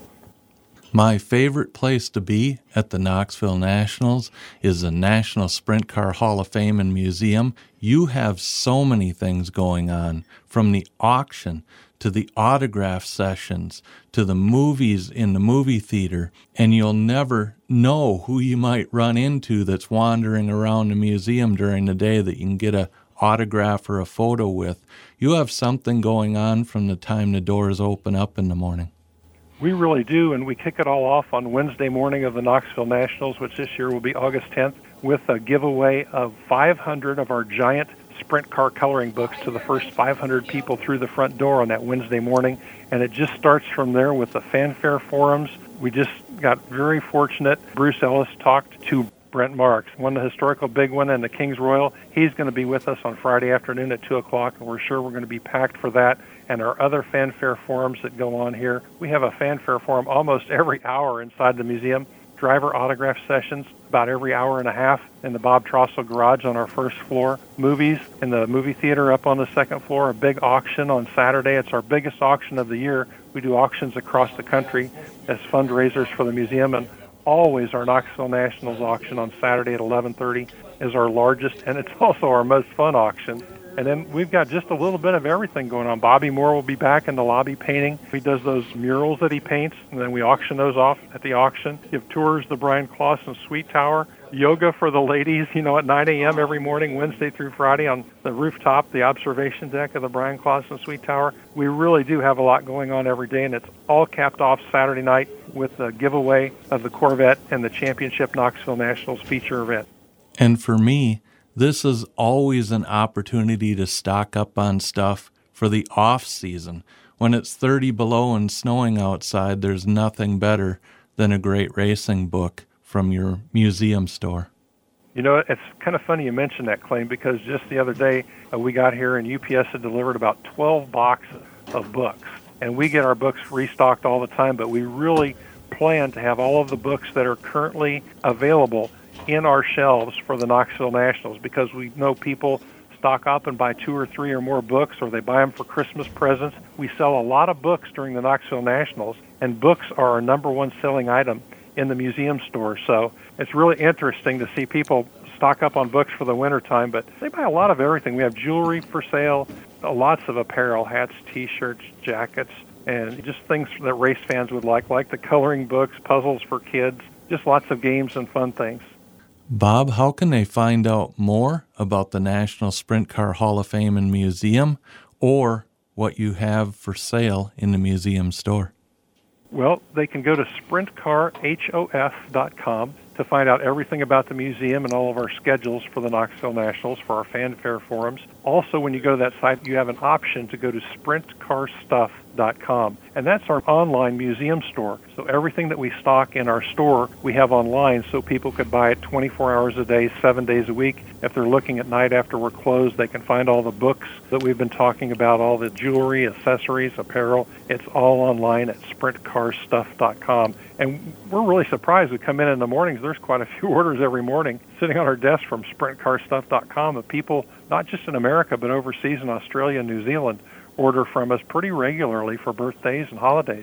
[SPEAKER 1] My favorite place to be at the Knoxville Nationals is the National Sprint Car Hall of Fame and Museum. You have so many things going on, from the auction to the autograph sessions to the movies in the movie theater, and you'll never know who you might run into that's wandering around the museum during the day that you can get a autograph or a photo with. You have something going on from the time the doors open up in the morning.
[SPEAKER 19] We really do, and we kick it all off on Wednesday morning of the Knoxville Nationals, which this year will be August tenth, with a giveaway of five hundred of our giant sprint car coloring books to the first five hundred people through the front door on that Wednesday morning. And it just starts from there with the fanfare forums. We just got very fortunate. Bruce Ellis talked to Brent Marks, won the historical big one and the King's Royal. He's going to be with us on Friday afternoon at two o'clock, and we're sure we're going to be packed for that. And our other fanfare forums that go on here. We have a fanfare forum almost every hour inside the museum. Driver autograph sessions about every hour and a half in the Bob Trossel garage on our first floor. Movies in the movie theater up on the second floor. A big auction on Saturday. It's our biggest auction of the year. We do auctions across the country as fundraisers for the museum, and always our Knoxville Nationals auction on Saturday at eleven thirty is our largest, and it's also our most fun auction. And then we've got just a little bit of everything going on. Bobby Moore will be back in the lobby painting. He does those murals that he paints, and then we auction those off at the auction. Give tours to the Brian Clausen Suite Tower. Yoga for the ladies, you know, at nine a.m. every morning, Wednesday through Friday on the rooftop, the observation deck of the Brian Clausen Suite Tower. We really do have a lot going on every day, and it's all capped off Saturday night with the giveaway of the Corvette and the Championship Knoxville Nationals feature event.
[SPEAKER 1] And for me, this is always an opportunity to stock up on stuff for the off season. When it's thirty below and snowing outside, there's nothing better than a great racing book from your museum store.
[SPEAKER 19] You know, it's kind of funny you mentioned that, Clay, because just the other day uh, we got here and U P S had delivered about twelve boxes of books. And we get our books restocked all the time, but we really plan to have all of the books that are currently available in our shelves for the Knoxville Nationals, because we know people stock up and buy two or three or more books, or they buy them for Christmas presents. We sell a lot of books during the Knoxville Nationals, and books are our number one selling item in the museum store. So it's really interesting to see people stock up on books for the wintertime, but they buy a lot of everything. We have jewelry for sale, lots of apparel, hats, T-shirts, jackets, and just things that race fans would like, like the coloring books, puzzles for kids, just lots of games and fun things.
[SPEAKER 1] Bob, how can they find out more about the National Sprint Car Hall of Fame and Museum, or what you have for sale in the museum store?
[SPEAKER 19] Well, they can go to sprint car hof dot com to find out everything about the museum and all of our schedules for the Knoxville Nationals, for our fanfare forums. Also, when you go to that site, you have an option to go to sprint car stuff dot com, and that's our online museum store. So everything that we stock in our store, we have online, so people could buy it twenty-four hours a day, seven days a week. If they're looking at night after we're closed, they can find all the books that we've been talking about, all the jewelry, accessories, apparel. It's all online at sprint car stuff dot com. And we're really surprised. We come in in the mornings, there's quite a few orders every morning sitting on our desk from sprint car stuff dot com of people, not just in America, but overseas in Australia and New Zealand, order from us pretty regularly for birthdays and holidays.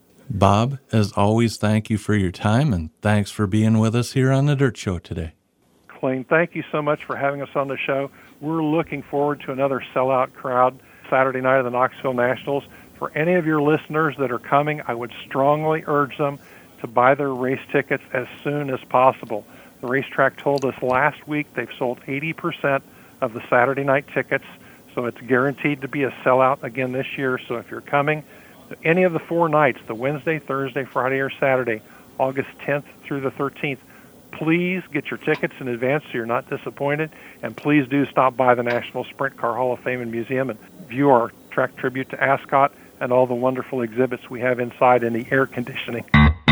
[SPEAKER 1] Bob, as always, thank you for your time, and thanks for being with us here on The Dirt Show today.
[SPEAKER 19] Clayton, thank you so much for having us on the show. We're looking forward to another sellout crowd Saturday night of the Knoxville Nationals. For any of your listeners that are coming, I would strongly urge them to buy their race tickets as soon as possible. The racetrack told us last week they've sold eighty percent of the Saturday night tickets, so it's guaranteed to be a sellout again this year. So if you're coming to any of the four nights, the Wednesday, Thursday, Friday, or Saturday, August tenth through the thirteenth, please get your tickets in advance so you're not disappointed, and please do stop by the National Sprint Car Hall of Fame and Museum and view our track tribute to Ascot and all the wonderful exhibits we have inside in the air conditioning.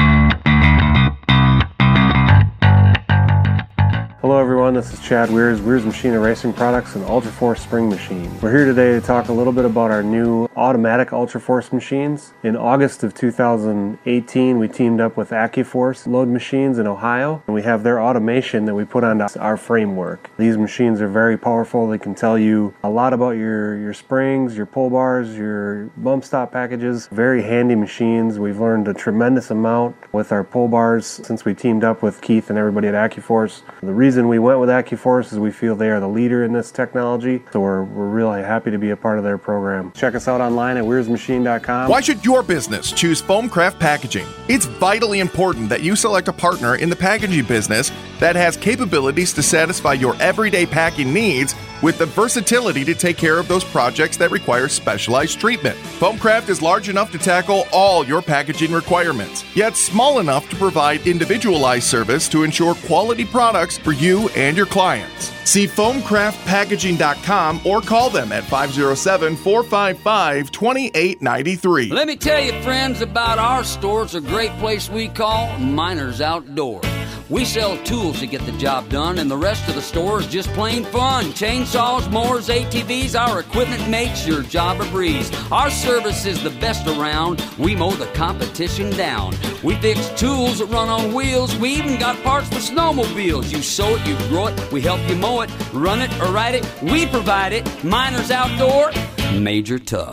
[SPEAKER 20] Hello everyone, this is Chad Weirs, Weirs Machine and Racing Products and Ultraforce Spring Machine. We're here today to talk a little bit about our new automatic Ultraforce machines. In August of two thousand eighteen, we teamed up with AccuForce Load Machines in Ohio, and we have their automation that we put onto our framework. These machines are very powerful. They can tell you a lot about your, your springs, your pull bars, your bump stop packages. Very handy machines. We've learned a tremendous amount with our pull bars since we teamed up with Keith and everybody at AccuForce. The reason we went with AccuForce is we feel they are the leader in this technology, so we're, we're really happy to be a part of their program. Check us out online at weirs machine dot com.
[SPEAKER 3] Why should your business choose Foamcraft Packaging? It's vitally important that you select a partner in the packaging business that has capabilities to satisfy your everyday packing needs with the versatility to take care of those projects that require specialized treatment. Foamcraft is large enough to tackle all your packaging requirements, yet small enough to provide individualized service to ensure quality products for you and your clients. See foamcraft packaging dot com or call them at five oh seven, four five five, two eight nine three.
[SPEAKER 21] Let me tell you, friends, about our store. It's a great place we call Miners Outdoor. We sell tools to get the job done, and the rest of the store is just plain fun. Chainsaws, mowers, A T Vs, our equipment makes your job a breeze. Our service is the best around. We mow the competition down. We fix tools that run on wheels. We even got parts for snowmobiles. You sow it, you grow it, we help you mow it, run it or ride it. We provide it. Miners Outdoor, Major Tough.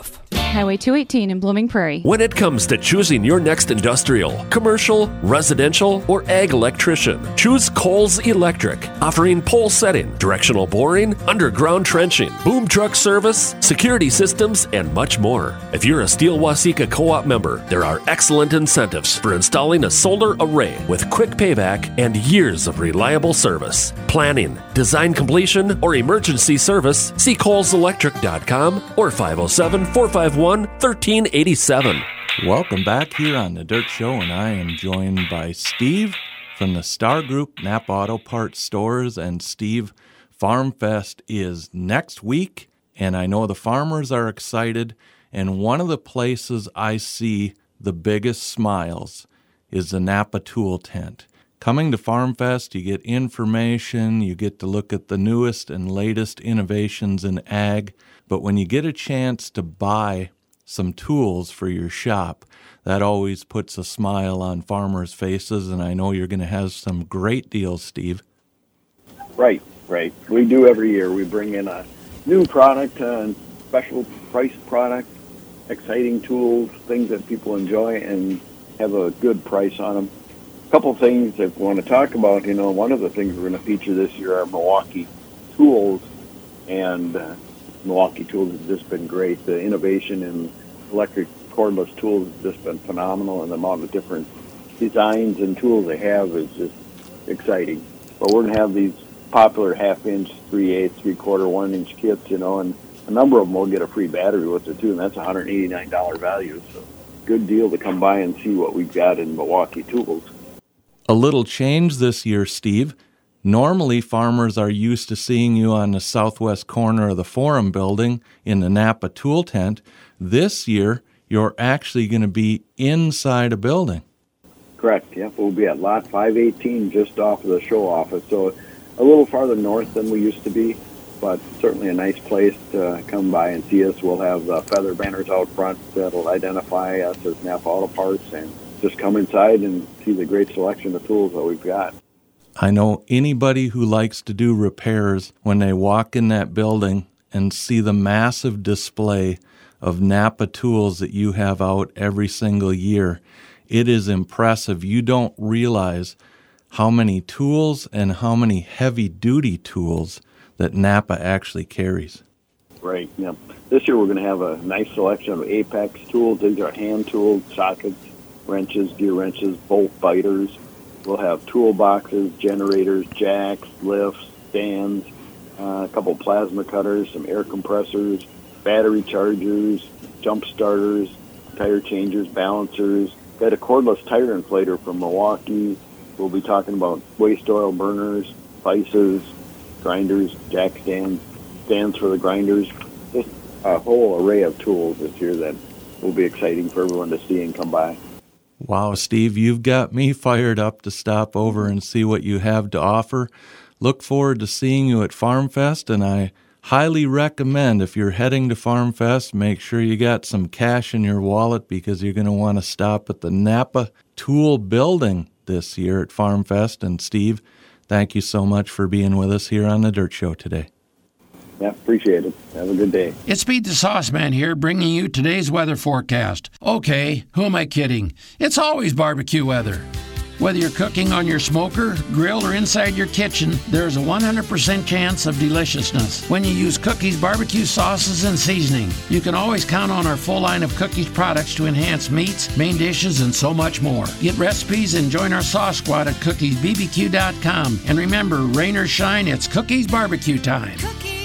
[SPEAKER 2] Highway two eighteen in Blooming Prairie.
[SPEAKER 12] When it comes to choosing your next industrial, commercial, residential, or ag electrician, choose Coles Electric, offering pole setting, directional boring, underground trenching, boom truck service, security systems, and much more. If you're a Steel Waseca Co-op member, there are excellent incentives for installing a solar array with quick payback and years of reliable service. Planning, design completion, or emergency service, see coles electric dot com or five oh seven, four five one, one thirteen eighty-seven.
[SPEAKER 1] Welcome back here on The Dirt Show, and I am joined by Steve from the Star Group Napa Auto Parts stores. And Steve, Farm Fest is next week, and I know the farmers are excited. And one of the places I see the biggest smiles is the Napa Tool Tent. Coming to Farm Fest, you get information, you get to look at the newest and latest innovations in ag, but when you get a chance to buy some tools for your shop, that always puts a smile on farmers' faces, and I know you're going to have some great deals, Steve.
[SPEAKER 22] Right, right. We do every year. We bring in a new product, a special price product, exciting tools, things that people enjoy, and have a good price on them. A couple things that we want to talk about, you know, one of the things we're going to feature this year are Milwaukee tools, and uh, Milwaukee tools has just been great. The innovation in electric cordless tools has just been phenomenal, and the amount of different designs and tools they have is just exciting. But we're going to have these popular half-inch, three-eighths, three-quarter, one-inch kits, you know, and a number of them will get a free battery with it, too, and that's a one hundred eighty-nine dollars value. So good deal to come by and see what we've got in Milwaukee tools.
[SPEAKER 1] A little change this year, Steve. Normally, farmers are used to seeing you on the southwest corner of the Forum building in the Napa Tool Tent. This year, you're actually going to be inside a building.
[SPEAKER 22] Correct, yep. We'll be at Lot five eighteen, just off of the show office. So a little farther north than we used to be, but certainly a nice place to come by and see us. We'll have uh, feather banners out front that'll identify us as Napa Auto Parts, and just come inside and see the great selection of tools that we've got.
[SPEAKER 1] I know anybody who likes to do repairs, when they walk in that building and see the massive display of Napa tools that you have out every single year, it is impressive. You don't realize how many tools and how many heavy-duty tools that Napa actually carries.
[SPEAKER 22] Right, yeah. This year we're going to have a nice selection of Apex tools. These are hand tools, sockets, wrenches, gear wrenches, bolt biters. We'll have toolboxes, generators, jacks, lifts, stands, uh, a couple plasma cutters, some air compressors, battery chargers, jump starters, tire changers, balancers. Got a cordless tire inflator from Milwaukee. We'll be talking about waste oil burners, vices, grinders, jack stands, stands for the grinders. Just a whole array of tools this year that will be exciting for everyone to see and come by.
[SPEAKER 1] Wow, Steve, you've got me fired up to stop over and see what you have to offer. Look forward to seeing you at Farm Fest, and I highly recommend, if you're heading to Farm Fest, make sure you got some cash in your wallet, because you're going to want to stop at the Napa Tool Building this year at Farm Fest. And Steve, thank you so much for being with us here on The Dirt Show today.
[SPEAKER 22] Yeah, appreciate it. Have a good day.
[SPEAKER 23] It's Pete the Sauce Man here, bringing you today's weather forecast. Okay, who am I kidding? It's always barbecue weather. Whether you're cooking on your smoker, grill, or inside your kitchen, there's a one hundred percent chance of deliciousness when you use Cookies barbecue sauces and seasoning. You can always count on our full line of Cookies products to enhance meats, main dishes, and so much more. Get recipes and join our sauce squad at cookies b b q dot com. And remember, rain or shine, it's Cookies barbecue time.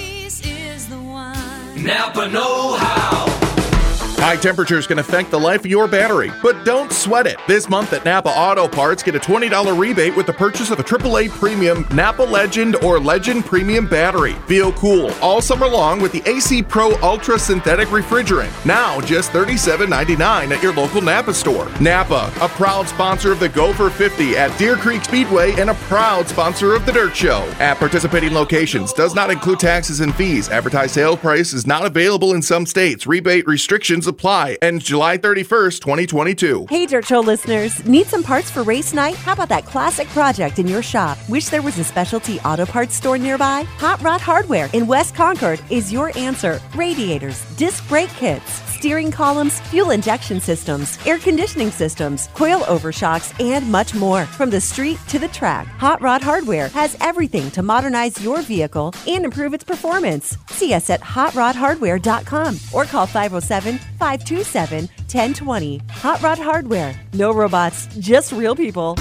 [SPEAKER 11] Napa know-how.
[SPEAKER 3] High temperatures can affect the life of your battery, but don't sweat it. This month at Napa Auto Parts, get a twenty dollars rebate with the purchase of a triple A Premium Napa Legend or Legend Premium battery. Feel cool all summer long with the A C Pro Ultra Synthetic Refrigerant. Now just thirty-seven ninety-nine at your local Napa store. Napa, a proud sponsor of the Gopher fifty at Deer Creek Speedway and a proud sponsor of The Dirt Show. At participating locations, does not include taxes and fees. Advertised sale price is not available in some states. Rebate restrictions apply. Ends July thirty-first, twenty twenty-two.
[SPEAKER 8] Hey, Dirt Show listeners, need some parts for race night? How about that classic project in your shop? Wish there was a specialty auto parts store nearby? Hot Rod Hardware in West Concord is your answer. Radiators, disc brake kits, steering columns, fuel injection systems, air conditioning systems, coil overshocks, and much more. From the street to the track, Hot Rod Hardware has everything to modernize your vehicle and improve its performance. See us at hot rod hardware dot com or call five oh seven, five two seven, one oh two oh. Hot Rod Hardware. No robots, just real people.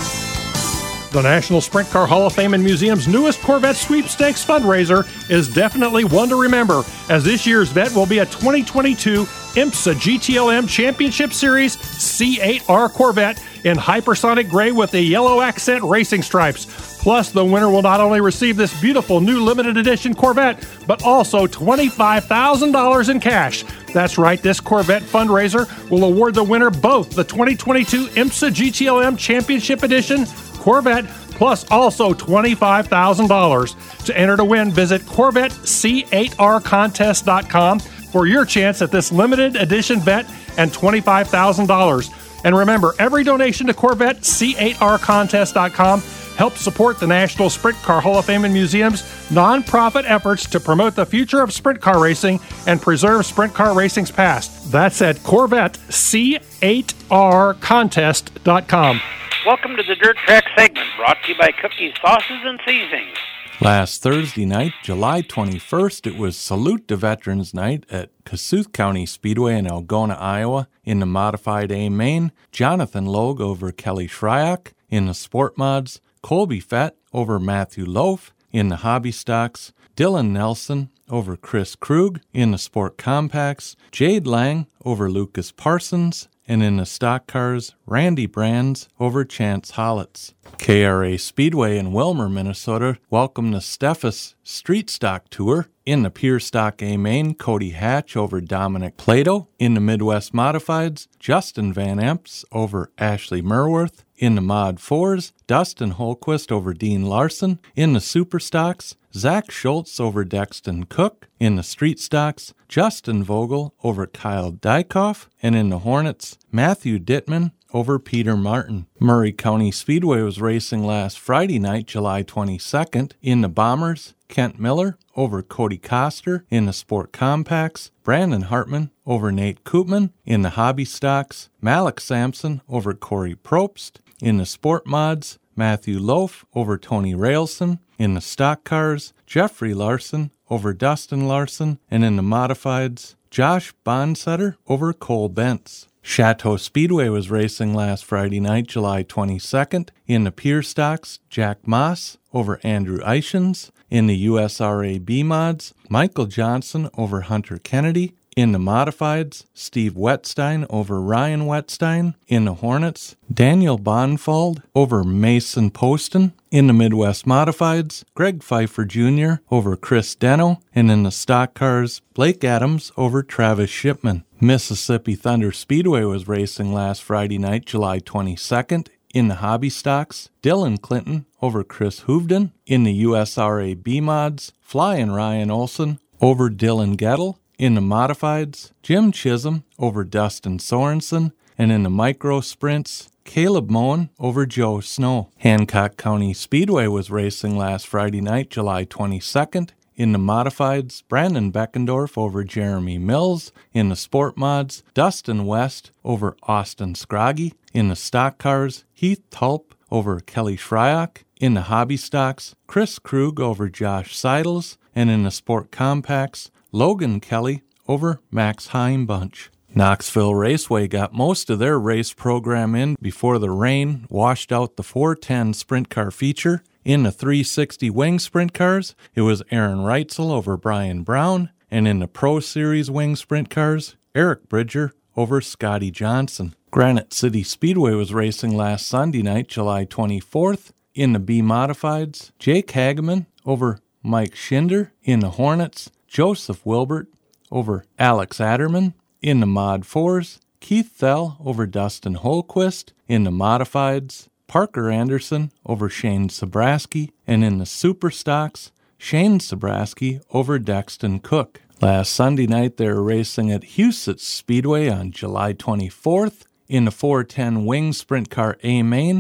[SPEAKER 5] The National Sprint Car Hall of Fame and Museum's newest Corvette Sweepstakes fundraiser is definitely one to remember, as this year's vet will be a twenty twenty-two IMSA G T L M Championship Series C eight R Corvette in hypersonic gray with the yellow accent racing stripes. Plus, the winner will not only receive this beautiful new limited edition Corvette, but also twenty-five thousand dollars in cash. That's right, this Corvette fundraiser will award the winner both the twenty twenty-two IMSA G T L M Championship Edition Corvette, plus also twenty-five thousand dollars. To enter to win, visit Corvette C eight R contest dot com for your chance at this limited edition vet and twenty-five thousand dollars. And remember, every donation to Corvette C eight R contest dot com helps support the National Sprint Car Hall of Fame and Museum's nonprofit efforts to promote the future of sprint car racing and preserve sprint car racing's past. That's at Corvette C eight R contest dot com.
[SPEAKER 6] Welcome to the Dirt Track segment, brought to you by Cookies, Sauces, and Seasonings.
[SPEAKER 1] Last Thursday night, July twenty-first, it was Salute to Veterans Night at Kossuth County Speedway in Algona, Iowa. In the Modified A main, Jonathan Logue over Kelly Shryock. In the Sport Mods, Colby Fett over Matthew Loaf. In the Hobby Stocks, Dylan Nelson over Chris Krug. In the Sport Compacts, Jade Lang over Lucas Parsons. And in the stock cars, Randy Brands over Chance Hollitz. K R A Speedway in Wilmer, Minnesota welcomed the Steffes Street Stock Tour. In the Pure Stock A main, Cody Hatch over Dominic Plato. In the Midwest Modifieds, Justin Van Emps over Ashley Merworth. In the Mod fours, Dustin Holquist over Dean Larson. In the Super Stocks, Zach Schultz over Dexton Cook. In the Street Stocks, Justin Vogel over Kyle Dykoff. And in the Hornets, Matthew Dittman over Peter Martin. Murray County Speedway was racing last Friday night, July twenty-second. In the Bombers, Kent Miller over Cody Coster. In the Sport Compacts, Brandon Hartman over Nate Koopman. In the Hobby Stocks, Malik Sampson over Corey Probst. In the Sport Mods, Matthew Loaf over Tony Railson. In the Stock Cars, Jeffrey Larson over Dustin Larson. And in the Modifieds, Josh Bonsetter over Cole Bentz. Chateau Speedway was racing last Friday night, July twenty-second. In the Pure Stocks, Jack Moss over Andrew Eichens. In the U S R A B Mods, Michael Johnson over Hunter Kennedy. In the Modifieds, Steve Wetstein over Ryan Wetstein. In the Hornets, Daniel Bonfald over Mason Poston. In the Midwest Modifieds, Greg Pfeiffer Junior over Chris Deno. And in the Stock Cars, Blake Adams over Travis Shipman. Mississippi Thunder Speedway was racing last Friday night, July twenty-second. In the Hobby Stocks, Dylan Clinton over Chris Hoovden. In the U S R A B Mods, Flying Ryan Olson over Dylan Gettle. In the Modifieds, Jim Chisholm over Dustin Sorensen. And in the Micro Sprints, Caleb Moen over Joe Snow. Hancock County Speedway was racing last Friday night, July twenty-second. In the Modifieds, Brandon Beckendorf over Jeremy Mills. In the Sport Mods, Dustin West over Austin Scroggy. In the Stock Cars, Heath Tulp over Kelly Shryock. In the Hobby Stocks, Chris Krug over Josh Seidels. And in the Sport Compacts, Logan Kelly over Max Heimbunch. Knoxville Raceway got most of their race program in before the rain washed out the four ten sprint car feature. In the three sixty wing sprint cars, it was Aaron Reitzel over Brian Brown. And in the Pro Series wing sprint cars, Eric Bridger over Scotty Johnson. Granite City Speedway was racing last Sunday night, July twenty-fourth. In the B Modifieds, Jake Hageman over Mike Schinder. In the Hornets, Joseph Wilbert over Alex Adderman. In the Mod fours, Keith Thel over Dustin Holquist. In the Modifieds, Parker Anderson over Shane Sabraski. And in the Super Stocks, Shane Sabraski over Dexton Cook. Last Sunday night, they were racing at Huset's Speedway on July twenty-fourth. In the four ten Wing Sprint Car A Main,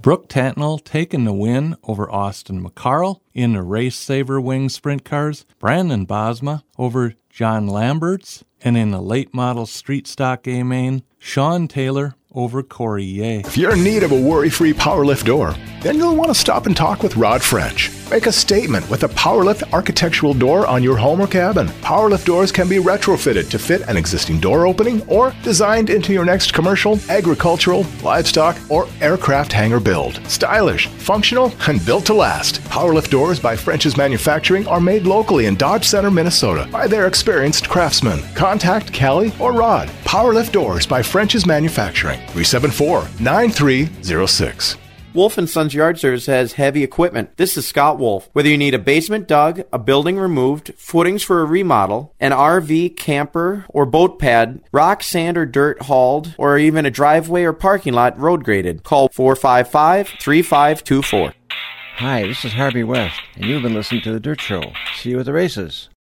[SPEAKER 1] Brooke Tatnall taking the win over Austin McCarl in the Race Saver Wing Sprint Cars. Brandon Bosma over John Lamberts. And in the late model street stock A-Main, Sean Taylor over Corey Ye.
[SPEAKER 4] If you're in need of a worry-free PowerLift door, then you'll want to stop and talk with Rod French. Make a statement with a PowerLift architectural door on your home or cabin. PowerLift doors can be retrofitted to fit an existing door opening or designed into your next commercial, agricultural, livestock, or aircraft hangar build. Stylish, functional, and built to last. PowerLift doors by French's Manufacturing are made locally in Dodge Center, Minnesota by their experienced craftsmen. Contact Callie or Rod. PowerLift doors by French's Manufacturing. three seven four, nine three zero six.
[SPEAKER 7] Wolf and Sons Yard Service has heavy equipment. This is Scott Wolf. Whether you need a basement dug, a building removed, footings for a remodel, an R V, camper, or boat pad, rock, sand, or dirt hauled, or even a driveway or parking lot road graded, call four five five, three five two four.
[SPEAKER 9] Hi, this is Harvey West, and you've been listening to The Dirt Show. See you at the races.